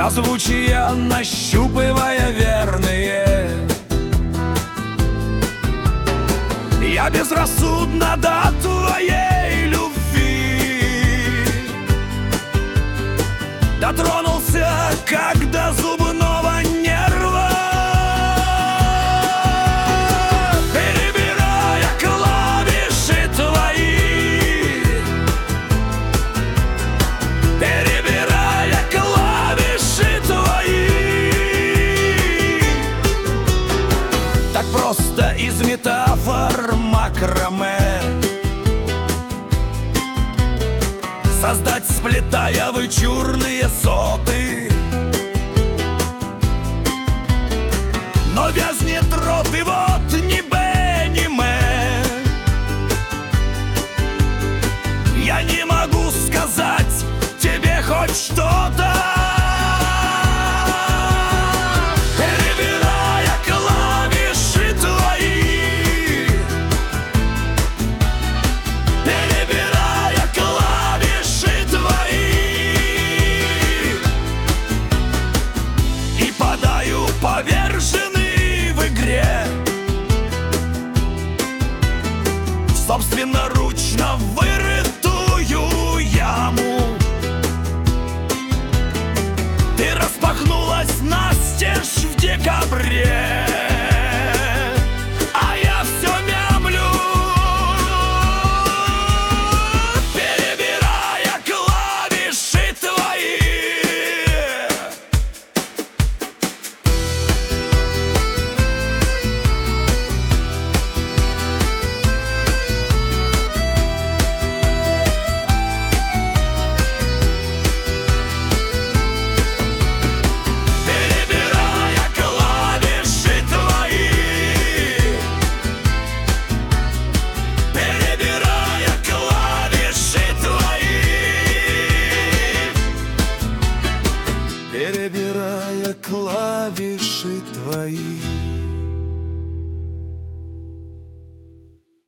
созвучия нащупывая верные. Я безрассудно до твоей любви дотронулся, как до зубного нерва, перебирая клавиши твои, перебирая клавиши твои. Так просто из метафор макраме создать, сплетая вычурные соты. Но вязнет рот, и вот ни бэ, ни мэ. Я не могу сказать тебе хоть что-то, перебирая клавиши твои, перебирая клавиши твои. И падаю поверженный в игре в собственноручно вырытую яму. Ты распахнулась настежь в декабре, а я все мямлю, перебирая клавиши твои. Перебирая клавиши твои, перебирая клавиши твои, перебирая клавиши твои.